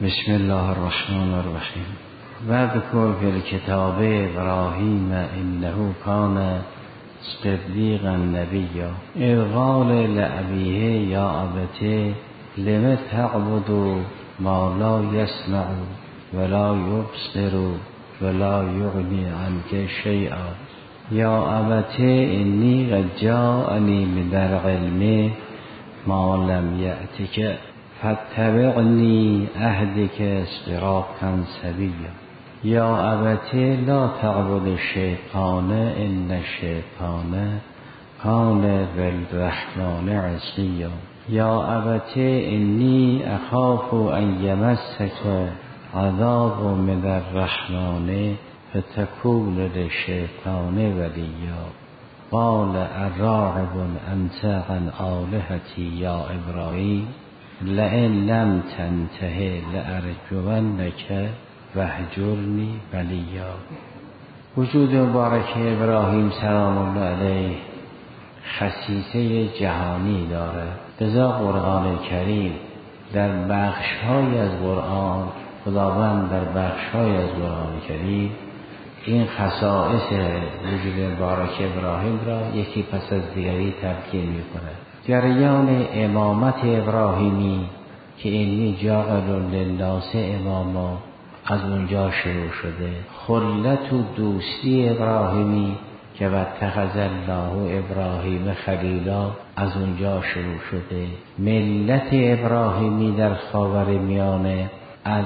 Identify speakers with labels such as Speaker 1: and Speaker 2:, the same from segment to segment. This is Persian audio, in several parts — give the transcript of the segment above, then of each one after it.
Speaker 1: بسم الله الرحمن الرحیم. واذکر فی الکتاب ابراهیم انه کان صدیقا نبیا اذ قال لأبیه یا ابت لم تعبد ما لا یسمع ولا یبصر ولا یغنی عنک شیئا یا ابت انی قد جاءنی من العلم ما لم یأتک فاتبعنی اهدک صراطا سویا یا ابت لا تعبد الشیطان ان الشیطان کان للرحمن عصیا یا ابت انی اخاف ان یمسک عذاب من الرحمن فتکون للشیطان ولیا قال اراغب انت عن آلهتی یا ابراهیم لئن لم تنته لارجمنک واهجرنی ملیا. وجود مبارک ابراهیم سلام الله علیه خصیصه جهانی دارد. لذا قرآن کریم در بخش‌های از قرآن، خداوند در بخش‌های از قرآن کریم این خصائص وجود مبارک ابراهیم را یکی پس از دیگری تبیین می‌کند. جریان امامت ابراهیمی که اینی جاعل للناس اماما از اونجا شروع شده. خلت و دوستی ابراهیمی که واتخذ الله ابراهیم خلیلا از اونجا شروع شده. ملت ابراهیمی در خاورمیانه از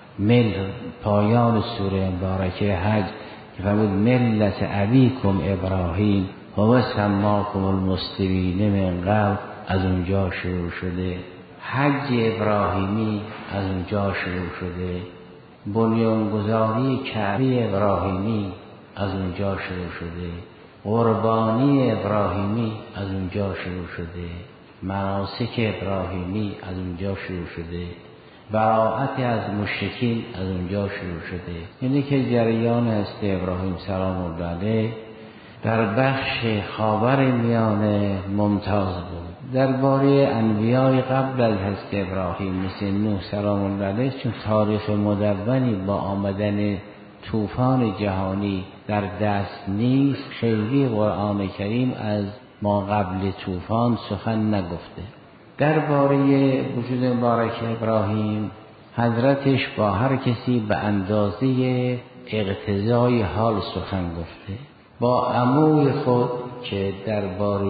Speaker 1: پایان سوره مبارکه حج که فرمود ملت ابیکم ابراهیم و سماکم المسلمین من قبل از اونجا شروع شده. حج ابراهیمی از اونجا شروع شده. بنیانگذاری کعبه ابراهیمی از اونجا شروع شده. قربانی ابراهیمی از اونجا شروع شده. مناسک ابراهیمی از اونجا شروع شده. براءت از مشرکین از اونجا شروع شده. اینه که جریان است ابراهیم سلام الله علیه در بخش خاورمیانه ممتاز بود. درباره انبیای قبل از حضرت ابراهیم مثل نوح سلام الله علیه چون تاریخ مدونی با آمدن طوفان جهانی در دست نیست، خیلی قرآن کریم از ما قبل طوفان سخن نگفته. درباره وجود مبارک ابراهیم حضرتش با هر کسی به اندازه اقتضای حال سخن گفته. با عموی خود که درباره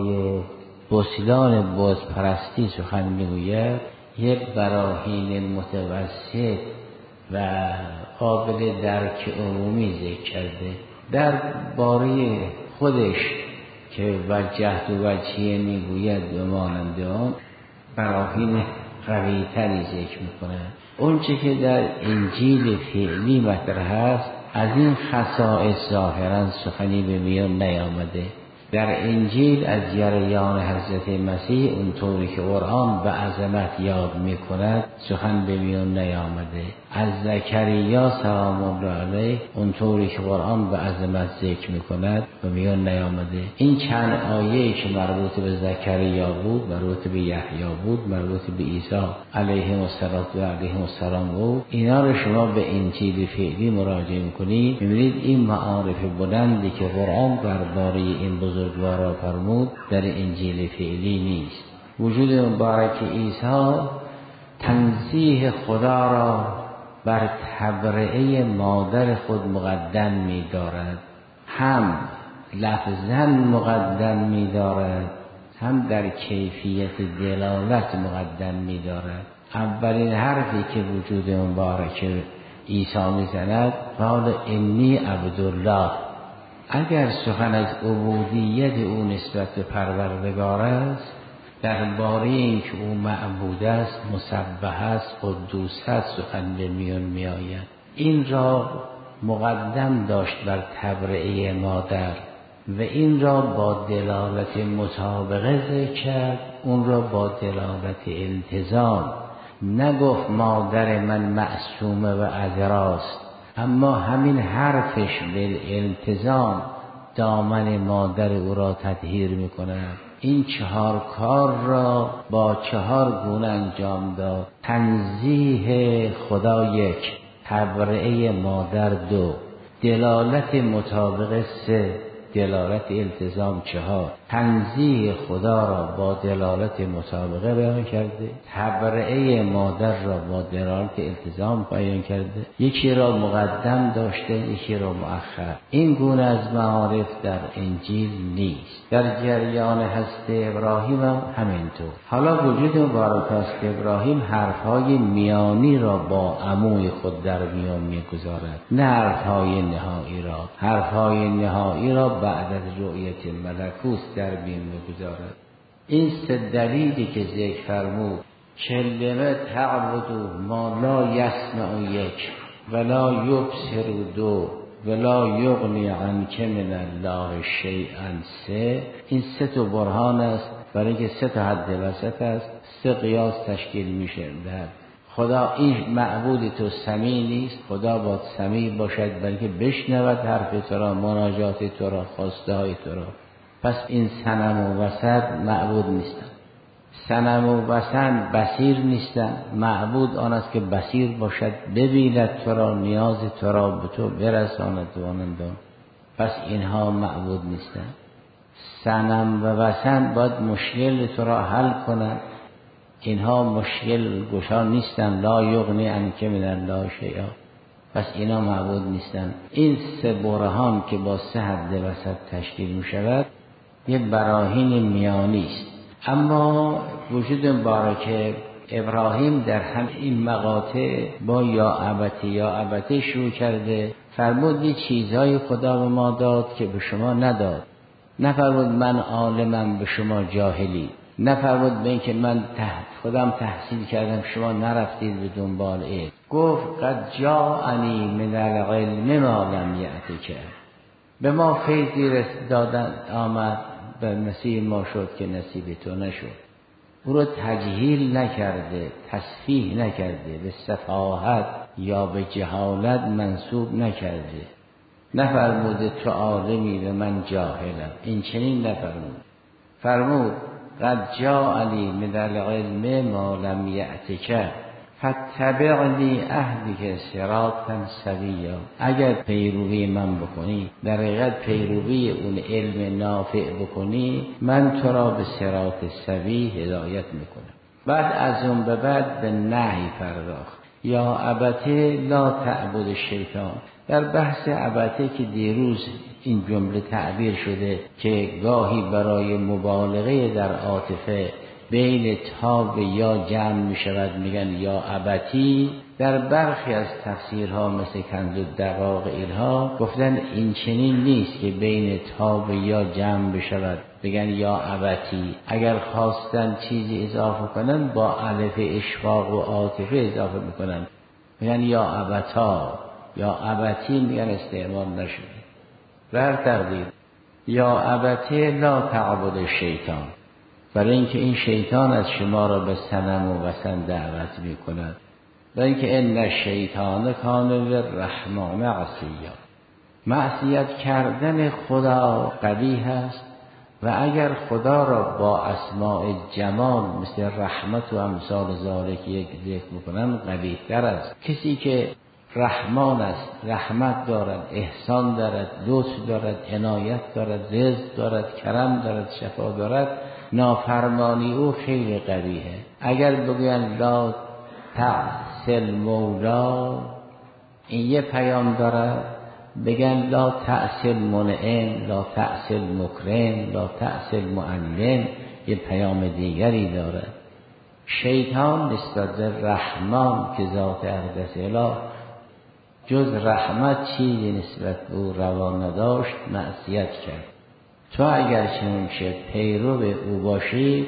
Speaker 1: بزرگان بتپرستی سخن میگوید یک براهین متوسط و قابل درک عمومی ذکر کرده. درباره خودش که وجهت و وجهیه میگوید به مانند آن براهین قوی تری ذکر میکنه. اون چه که در انجیل فعلی مطرح هست از این خصائص ظاهرا سخنی به میان نیامده. در انجیل از جریان حضرت مسیح اونطوری که قرآن به عظمت یاد میکند سخن به میان نیامده. از زکریا سلام الله علیه اونطوری که قرآن به عظمت ذکر میکند به میان نیامده. این چند آیه که مربوط به زکریا بود، مربوط به یحیی بود، مربوط به عیسی علیه السلام بود، اینا رو شما به انجیل فعلی مراجعه میکنید میبینید این معارف بلندی که قرآن درباره این بزرگوارا فرمود در انجیل فعلی نیست. وجود مبارک عیسی تنزیه خدا را بر تبرئه مادر خود مقدم می دارد، هم لفظاً مقدم می دارد، هم در کیفیت دلالت مقدم می دارد. اولین حرفی که وجود مبارک عیسی می زند قال انی عبدالله. اگر سخن از عبودیت او نسبت به پروردگار است، درباره این که او معبود است، مسبح است، قدوس است سخن به میان می آید. این را مقدم داشت بر تبرئه مادر و این را با دلالت مطابقه ذکر کرد، اون را با دلالت التزام. نگفت مادر من معصومه و عذراست، اما همین حرفش به التزام دامن مادر او را تطهیر می‌کند. این 4 کار را با 4 گونه انجام داد. تنزیه خدا 1، تبرئه مادر 2، دلالت مطابق 3، دلالت التزام 4، تنزیه خدا را با دلالت مطابقه بیان کرده، تبرئه مادر را با دلالت التزام بیان کرده، یکی را مقدم داشته یکی را مؤخر. این گونه از معارف در انجیل نیست. در جریان حضرت ابراهیم هم همینطور. حالا وجود مبارک حضرت ابراهیم حرفهای میانی را با عموی خود در میان میگذارد، نه حرفهای نهایی را. حرفهای نهایی را بعد از رؤیت ملکوت در میان میگذارد. این 3 دلیلی که ذکر فرمود، کلمه تعبدو ما لا یسمع 1 ولا یبصر 2 ولا یغنی عنک من الله شیئا 3، این 3 برهان است برای اینکه 3 حد وسط است، 3 قیاس تشکیل میشه. خدا این معبود تو سمیع نیست، خدا باید سمیع باشد برای اینکه بشنود حرف تو را، مناجات تو را، خواسته های تو را. پس این صنم و وثن معبود نیستن. صنم و وثن بصیر نیستن. معبود آن است که بصیر باشد، ببیند تو را، نیاز تو را به تو برساند و آنندان. پس اینها معبود نیستن. صنم و وثن باید مشکل تو را حل کنند، اینها مشکل گشا نیستن. لا یغنی عنک من الله شیئا، پس اینا معبود نیستن. این 3 برهان که با 3 حد وسط تشکیل می شود یه براهین میانی است. اما وجود مبارک ابراهیم در هم این مقاطع با یا ابتی شروع کرده. فرمود یه چیزهای خدا به ما داد که به شما نداد. نفرمود من عالمم به شما جاهلی، نفرمود به این که من خودم تحصیل کردم شما نرفتید به دنبال علم. گفت قد جاءنی من العلم ما لم یأتک، به ما فیضی دادن آمد به نصیب ما شد که نصیب تو نشد. او رو تجهیل نکرده، تصفیه نکرده، به سفاهت یا به جهالت منسوب نکرده. نفرموده تو عالمی به من جاهلم، این چنین نفرمود. فرمود قد جاءنی من العلم ما لم یأتک فاتبعنی اهدک صراطا سویا. اگر پیروی من بکنی، در حقیقت پیروی اون علم نافع بکنی، من تو را به صراط سوی هدایت میکنم. بعد از اون به بعد به نهی پرداخت. یا ابته لا تعبد الشیطان. در بحث ابته که دیروز این جمله تعبیر شده که گاهی برای مبالغه در عاطفه بین تاب یا جمع می شود، میگن یا ابتی. در برخی از تفسیرها مثل کنز الدقاق اینها گفتن این چنین نیست که بین تاب یا جمع بشود بگن یا ابتی. اگر خواستن چیزی اضافه کنن با الف اشفاق و عاطفه اضافه میکنن، میگن یا ابتا. یا ابتی میگن استعمال نشده. بر تقدیر یا ابتی لا تعبد الشیطان، برای اینکه این شیطان از شما را به صنم و وثن دعوت میکند. برای اینکه ان الشیطان کان للرحمن عصیا. معصیت کردن خدا قبیح است و اگر خدا را با اسماء جمال مثل رحمت و امثال ذالک یک ذکر میکنن قبیح تر است. کسی که رحمان است، رحمت دارد، احسان دارد، لطف دارد، عنایت دارد، رزق دارد، کرم دارد، شفا دارد، نافرمانی او خیلی قبیحه. اگر بگوین لا تعصی مولا، این یه پیام دارد. بگن لا تعصی المنعم، لا تعصی المکرم، لا تعصی المعلم، یه پیام دیگری دارد. شیطان نسبت به رحمان که ذات اقدس اله جز رحمت چیزی نسبت به او روا نداشت، معصیت کرد. تو اگر چنین شه پیرو او باشی،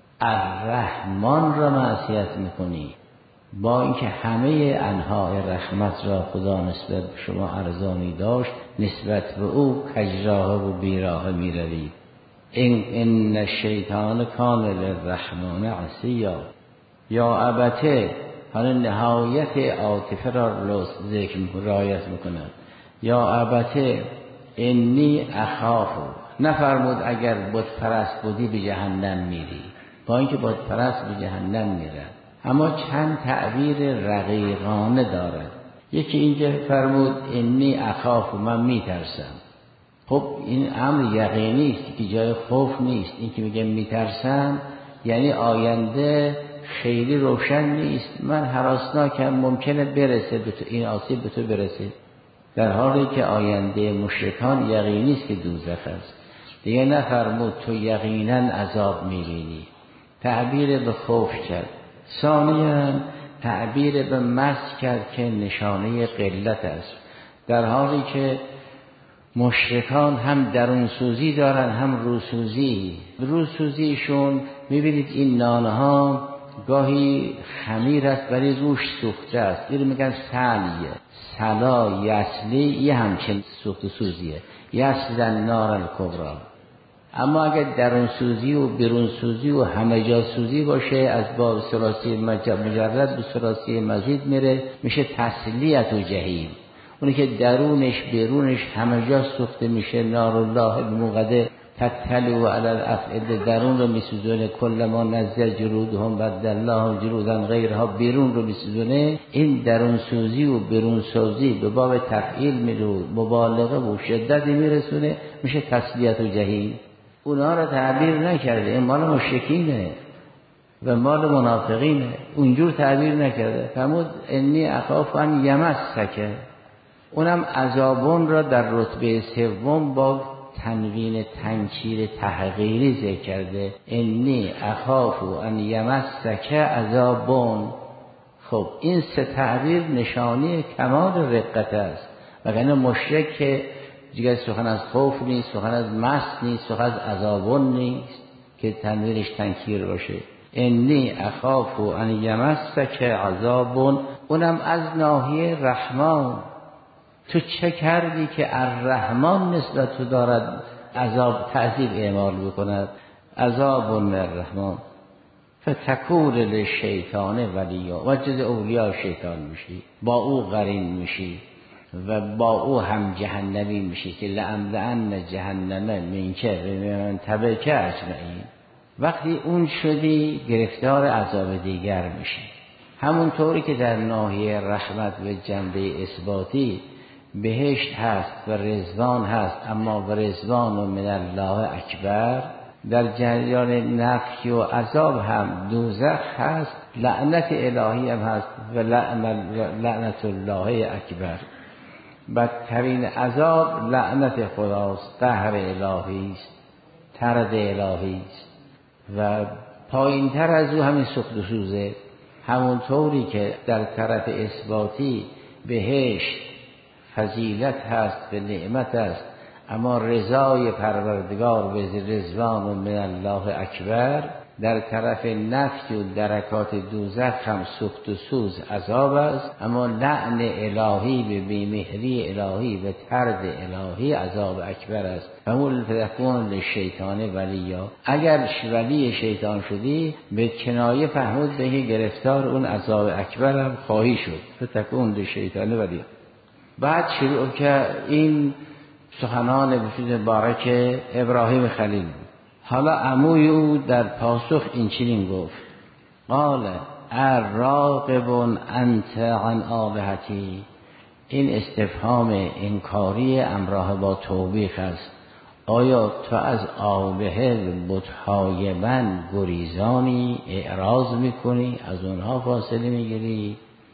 Speaker 1: الرحمن را معصیت میکنی، با اینکه همه انواع رحمت را خدا نسبت به شما ارزانی داشت، نسبت به او کجراه و بیراه میروید. این الشیطان کان للرحمن عصیا. یا ابته، حالا نهایت عاطفه را ذکر رعایت میکنند. یا ابته انی اخاف، نفرمود اگر بت پرست بودی به جهنم میری، با اینکه بت پرست به جهنم میرن. اما چند تعبیر رقیقانه دارد. یکی اینجا فرمود انی اخاف، من میترسم. خب این امر یقینی است که جای خوف نیست. این که میگه میترسم یعنی آینده خیلی روشن نیست، من هراسناکم، ممکنه برسه به تو، این آسیب به تو برسه، در حالی که آینده مشرکان یقینی است که دوزخ است. دیگه نفرمود تو یقینا عذاب میبینی، تعبیر به خوف کرد. ثانیاً تعبیر به مس کرد که نشانه قلت است، در حالی که مشرکان هم درونسوزی دارن هم روسوزی. روسوزیشون میبینید این نانها گاهی خمیر است ولی روش سوخته است، این رو میگن سلیه، سلا یسلی، یه همچین سوخت و سوزیه، یسلن نار الکبرا. اما اگر درونسوزی و بیرونسوزی و همه جا سوزی باشه از باب ثلاثی مجرد به ثلاثی مزید میره، میشه تسلیت و جهیم. اونی که درونش بیرونش همه جا سوخته میشه، نار الله الموقده تتلو علی الافئده، درون رو میسوزونه، کل ما نزل جلودهم بدل الله جلودا غیرها، بیرون رو میسوزونه. این درون سوزی و بیرون سوزی به باب تفعیل میره، مبالغه و شدتی میرسونه، میشه تسلیت و جهیم. اونها رو تعبیر نکرده، این مال مشرکینه و مال منافقینه، اونجور تعبیر نکرده. فرمود انی اخاف ان یمسک، اونم عذابون را در رتبه سوم با تنوین تنکیر تحقیری ذکر کرده، انی اخاف ان یمسک عذابون. خب این سه تعبیر نشانی کمال رقت است، وگرنه مشرک که دیگه سخن از خوف نیست، سخن از مس نیست، سخن از عذابون نیست که تنوینش تنکیر باشه. انی اخاف ان یمسک عذابون، اونم از ناحیه رحمان. تو چه کردی که الرحمن نسبت تو دارد عذاب تعذیب اعمال بکند؟ عذاب الرحمن فتکون للشیطان ولیا، و جز اولیاء شیطان میشی، با او قرین میشی و با او هم جهنمی میشی که لأملأن جهنم منک و من تبعک اجمعین. وقتی اون شدی گرفتار عذاب دیگر میشی. همونطوری که در ناحیه رحمت و جنبه اثباتی بهشت هست و رضوان هست، اما و رضوان من الله اکبر، در جریان نفی و عذاب هم دوزخ هست، لعنت الهی هم هست و لعنت الله اکبر. بدترین عذاب لعنت خداست، قهر الهی است، طرد الهی است و پایین تر از او همین سخت و سوزه. همونطوری که در طرف اثباتی بهشت فضیلت هست و نعمت است، اما رضای پروردگار و رضوان من الله اکبر، در طرف نفی و درکات دوزخ هم سخت و سوز عذاب است، اما لعن الهی به بیمهری الهی و طرد الهی عذاب اکبر است. فمول فتکون للشیطان ولیا، اگر ولی شیطان شدی به کنایه فهمود به که گرفتار اون عذاب اکبر هم خواهی شد. فتکون للشیطان ولیا. بعد شروع که این سخنان بسیط مبارک ابراهیم خلیل بود. حالا عموی او در پاسخ این چنین گفت، قال اراغب انت عن آلهتی. این استفهام انکاری همراه با توبیخ است. آیا تو از آلهه بت‌های من گریزانی، اعراض میکنی، از اونها فاصله میگیری؟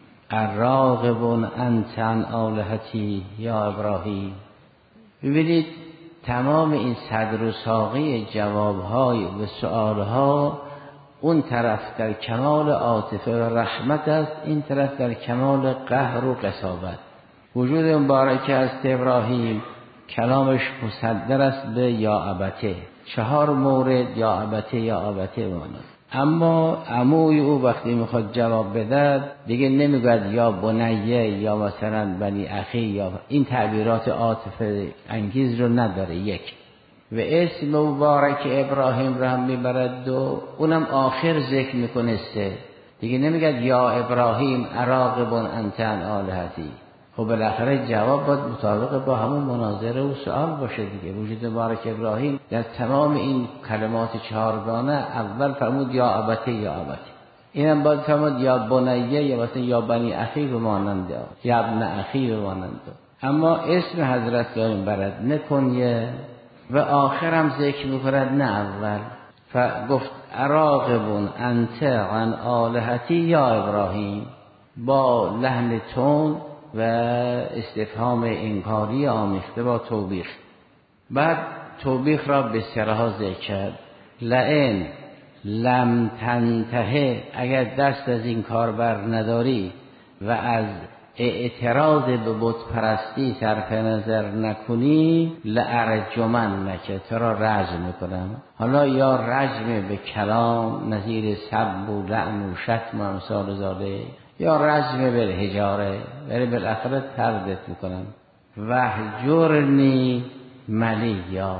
Speaker 1: اراغب انت عن آلهتی یا ابراهیم. ببینید تمام این صدر و ساقه جوابهای و سؤالها، اون طرف در کمال عاطفه و رحمت است، این طرف در کمال قهر و قساوت. وجود مبارک است ابراهیم کلامش مصدر است به یا ابته، 4 مورد یا ابته یا ابته ماند. اما عموی او وقتی میخواد جواب بده دیگه نمیگوید یا بنیه یا مثلا بنی اخی، یا این تعبیرات عاطفه انگیز رو نداره. یک و اسم مبارک ابراهیم رو هم میبرد و اونم آخر ذکر میکنه 3. دیگه نمیگه یا ابراهیم اراغب انت عن آلهتی، خب بالاخره جواب باید مطابق با همون مناظره و سؤال باشه دیگه. وجود مبارک ابراهیم در تمام این کلمات چهارگانه اول فرمود یا ابتی یا ابتی، اینم باید فرمود یا بنیه یا مثلا یا بنی اخی به مانند یا ابن اخی به مانند. اما اسم حضرت داریم برد نکنیه و آخرم ذکر میکند نه اول. فگفت اراغبون انت عن آلهتی یا ابراهیم، با لحن تون و استفهام انکاری آمیخته با توبیخ. بعد توبیخ را به سرها ذکر کرد. لئن لم تنتهه، اگر دست از این کار بر نداری و از اعتراض به بت پرستی صرف نظر نکنی لارجمنک، تو را رجم میکنم. حالا یا رجم به کلام نظیر سب و لعن و شتم و امثال ذالک، یا رجم به حجاره، ولی بالاخره تردت میکنم. وهجرنی ملیا،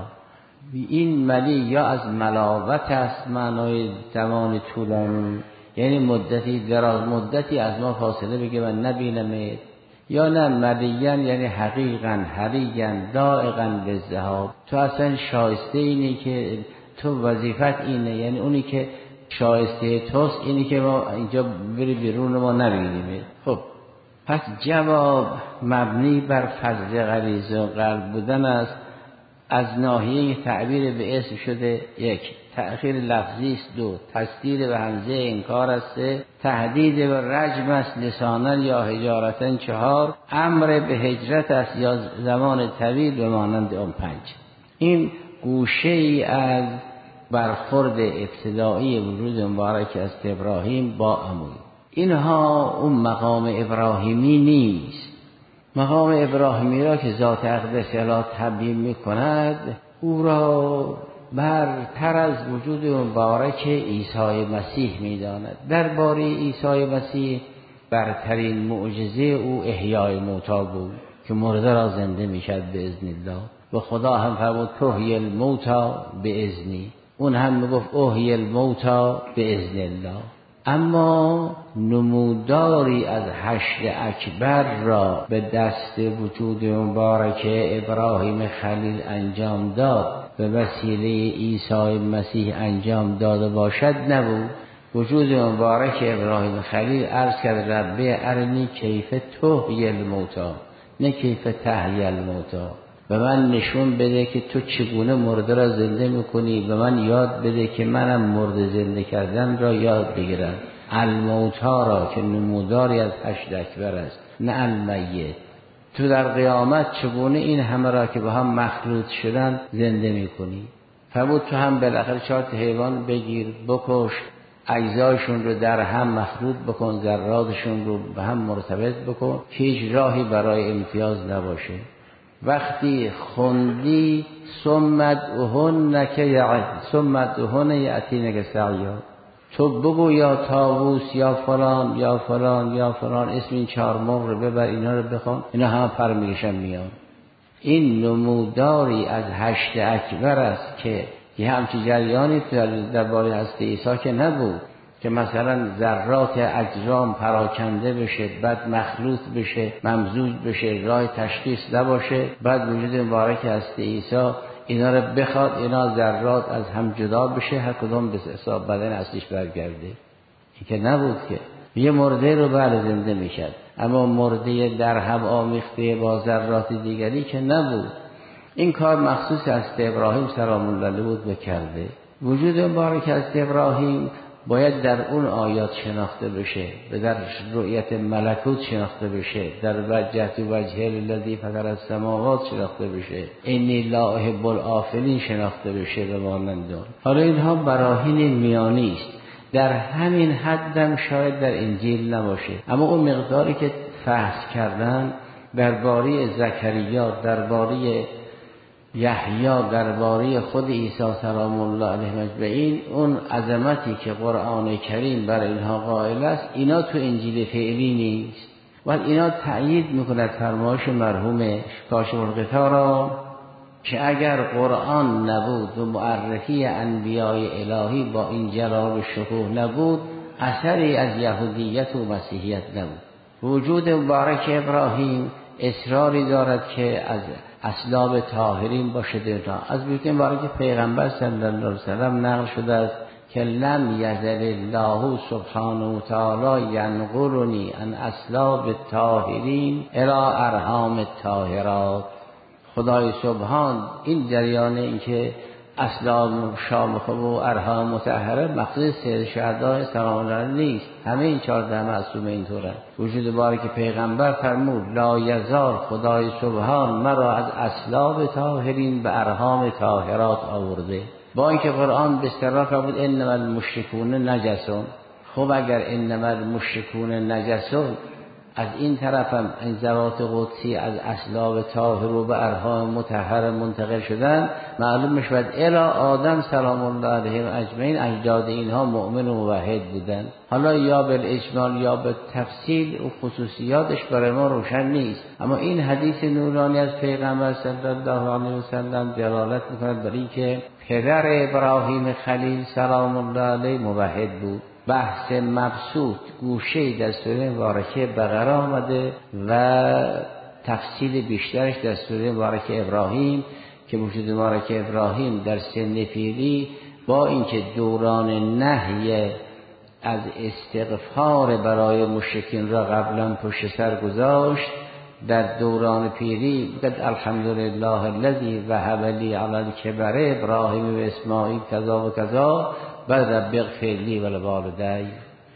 Speaker 1: این ملی یا از ملاوت است، معنای زمان طولانی، یعنی مدتی دراز مدتی از ما فاصله بگه و نبینمت، یا نه ملیان یعنی حقیقا حریقا دائقا به ذهاب، تو اصلا شایسته اینی که تو وظیفت اینه، یعنی اونی که شایسته توست اینی که ما اینجا بری بیرون ما نبینیم. خب پس جواب مبنی بر فضل غریزه و قلب بودن است. از ناحیه تعبیر به اسم شده، یک تأخیر لفظی است، دو تسدید به همزه انکار است، سه تهدید به رجم است لسانن یا حجارتن، چهار امر به هجرت است یا زمان طویل به مانند اون، پنج. این گوشه ای از برخورد ابتدایی وجود مبارک از ابراهیم با عموی. اینها اون مقام ابراهیمی نیست. مقام ابراهیمی را که ذات اقدس اله تبیین می کند، او را برتر از وجود مبارک عیسی مسیح می داند. درباره عیسی مسیح برترین معجزه او احیای موتی بود که مرده را زنده می شد به اذن الله، و خدا هم فرمود تحیی الموتی به اذنی، اون هم می گفت احیی الموتی به اذن الله. اما نموداری از حشر اکبر را به دست وجود مبارک ابراهیم خلیل انجام داد، به وسیله عیسی مسیح انجام داده باشد نبود. وجود مبارک ابراهیم خلیل عرض کرد ربی ارنی کیف تحیی الموتی، نه کیف تحیی الموتی، به من نشون بده که تو چگونه مرده را زنده میکنی، به من یاد بده که منم مرده زنده کردن را یاد بگیرم. الموتا را که نموداری از حشر اکبر است، نه المیت. تو در قیامت چگونه این همه را که با هم مخلوط شدن زنده میکنی. فرمود تو هم بالاخره 4 حیوان بگیر بکش، اجزایشون رو در هم مخلوط بکن، ذراتشون رو به هم مرتبط بکن که هیچ راهی برای امتیاز نباشه. وقتی خوندی ثم ادعوهن یأتینک سعیا، تو بگو یا طاووس یا فلان یا فلان یا فلان، اسم این 4 مرغ رو ببر، اینا رو بخوان، اینا هم پر میکشن میان. این نموداری از حشر اکبر است که یه همچی جریانی درباره هست عیسی که نبود که مثلا ذرات اجرام پراکنده بشه، بعد مخلوط بشه، ممزوج بشه، راه تشخیص نباشه، بعد وجود مبارک هست عیسی اینا رو بخواد، اینا ذرات از هم جدا بشه، هر کدوم به حساب بدن اصلیش برگرده. این که نبود که یه مرده رو بله زنده میشد، اما مرده در هم آمیخته با ذرات دیگری که نبود. این کار مخصوص از ابراهیم سلام الله علیه بود بکرده. وجود مبارک از ابراهیم باید در اون آیات شناخته بشه، به در رؤیت ملکوت شناخته بشه، در وجهت وجه الذی فطر السماوات شناخته بشه، انی لا احب الآفلین شناخته بشه به مانند اون. حالا اینها براهین میانی است، در همین حدم شاید در انجیل نباشه، اما اون مقداری که فحص کردن درباره زکریا، درباره یحیی، درباره خود عیسی سلام الله علیه مجمعین، اون عظمتی که قرآن کریم برای اینها قائل است، اینا تو انجیل فعلی نیست. ولی اینا تأیید میکند فرمایش مرحوم کاشف الغطا را که اگر قرآن نبود و معرفی انبیاء الهی با این جلال و شکوه نبود، اثری از یهودیت و مسیحیت نبود. وجود مبارک ابراهیم اصراری دارد که از اصلاب طاهرین باشد. از بیت مبارک پیغمبر صلی الله علیه و سلم نقل شده است که لم یزل الله سبحانه و تعالی ینقلنی عن اصلاب الطاهرین الی ارحام الطاهرات. خدای سبحان این جریان این که اصلاب شامخه و ارحام مطهره مقصود سید شهدا سلام الله علیه نیست، همه این 14 معصوم اینطوره. وجود باری که پیغمبر فرمود لا یزال خدای سبحان مرا از اصلاب طاهرین به ارحام طاهرات آورده. با اینکه قرآن به اصطلاح فرمود انما المشرکون نجسون. خب اگر انما المشرکون نجسون از این طرف هم این ذوات قدسی از اصلاب طاهر و به ارحام مطهر منتقل شدن، معلوم میشود الی آدم سلام الله علیهم اجمعین اجداد اینها مؤمن و موحد بودن. حالا یا بالاجمال یا به تفصیل و خصوصیاتش برای ما روشن نیست، اما این حدیث نورانی از پیغمبر صلی الله علیه و سلم دلالت میکند بر اینکه پدر ابراهیم خلیل سلام الله علیه موحد بود. بحث مبسوط گوشه در سوره مبارکه بقره آمده و تفصیل بیشترش در سوره مبارکه ابراهیم که وجود مبارکه ابراهیم در سن پیری با اینکه دوران نهی از استغفار برای مشرکین را قبلا پشت سر گذاشت، در دوران پیری بگد الحمدلله الذی وهب لی علی الکبر ابراهیم و اسماعیل کذا و کذا بعد رب اغفر لی و لوالدی.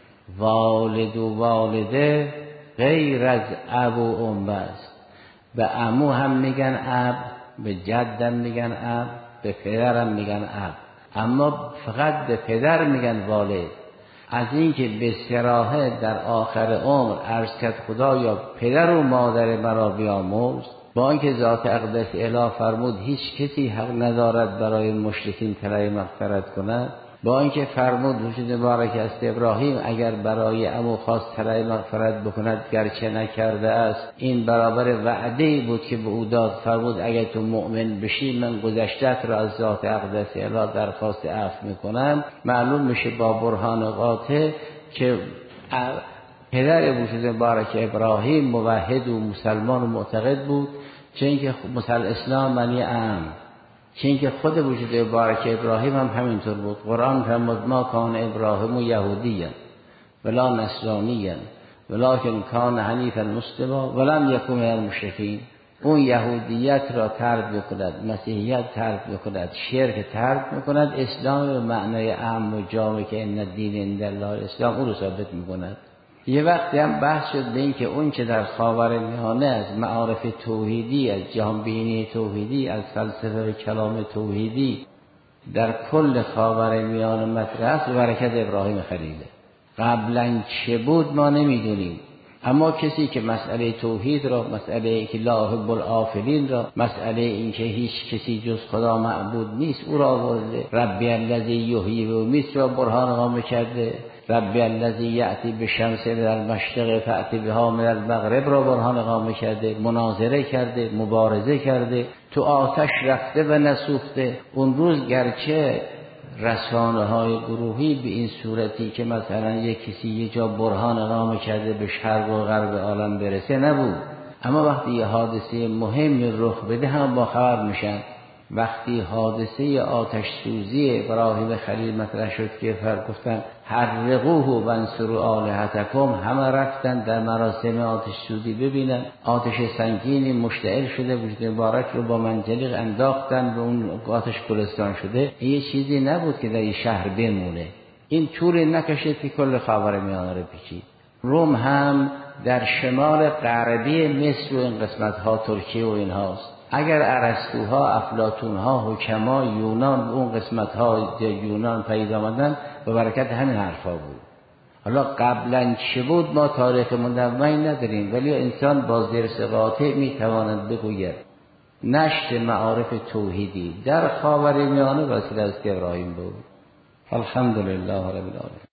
Speaker 1: والد و والده غیر از اب و ام است. به عمو هم میگن اب، به جدم میگن اب، به پدرم میگن اب، اما فقط به پدر میگن والد. از اینکه به صراحت در آخر عمر عرض کرد خدایا پدر و مادر مرا بیامرز، با اینکه ذات اقدس اله فرمود هیچ کسی حق ندارد برای مشرکین طلب مغفرت کند، با اینکه فرمود وجود مبارک است ابراهیم اگر برای عمو خواست طلب مغفرت بکند گرچه نکرده است، این برابر وعده‌ای بود که به او داد. فرمود اگر تو مؤمن بشی من گذشتت را از ذات اقدس اله درخواست عفو میکنم. معلوم میشه با برهان قاطع که پدر وجود مبارک ابراهیم موحد و مسلمان و معتقد بود، چه اینکه اسلام معنی امن، چه اینکه خود وجود مبارک ابراهیم هم همینطور بود. قرآن فرمود ما کان ابراهیم یهودیا ولا نصرانیا ولکن کان حنیفا مسلما ولم یکن من المشرکین. اون یهودیت را ترک بکند، مسیحیت ترک بکند، شرک ترک بکند، اسلام به معنای عام و جامع که ان الدین عند الله الاسلام اون رو ثابت میکند. یه وقتی هم بحث شد به این که اون که در خاورمیانه از معارف توحیدی، از جهانبینی توحیدی، از فلسفه کلام توحیدی در کل خاورمیانه مطرح است، برکت ابراهیم خلیله. قبلا چه بود ما نمیدونیم، اما کسی که مسئله توحید را، مسئله که لا احب الافلین را، مسئله این که هیچ کسی جز خدا معبود نیست او را آورده. ربی الذی یحیی و یمیت را برهان قائم کرده. ربی الذی یأتی بالشمس من المشرق فأتی بها من المغرب را برهان قائم کرده. مناظره کرده، مبارزه کرده، تو آتش رفته و نسوخته. اون روز گرچه رسانه های گروهی به این صورتی که مثلا یک کسی یه جا برهان قائم کرده به شرق و غرب عالم برسه نبود، اما وقتی یه حادثه مهمی رخ بده هم با خبر میشن. وقتی حادثه آتش سوزی ابراهیم خلیل مطرح شد که گفتن حرقوه و انصروا آلهتکم، همه رفتن در مراسم آتش سوزی ببینن. آتش سنگینی مشتعل شده، وجود مبارک رو با منجنیق انداختن به اون آتش گلستان شده. این یه چیزی نبود که در این شهر بمونه. این طوری نکشید که کل خاورمیانه رو پیچید. روم هم در شمال غربی مصر و این قسمت ها ترکیه و این هاست. اگر ارسطوها، افلاطونها، حکما یونان به اون قسمت ها یونان پیدا آمدن به برکت همین حرفا بود. حالا قبلا چه بود ما تاریخ مدونی نداریم، ولی انسان با ذرس قاطع میتواند بگوید نشت معارف توحیدی در خاورمیانه وسیله از ابراهیم بود. الحمدلله رب العالمین.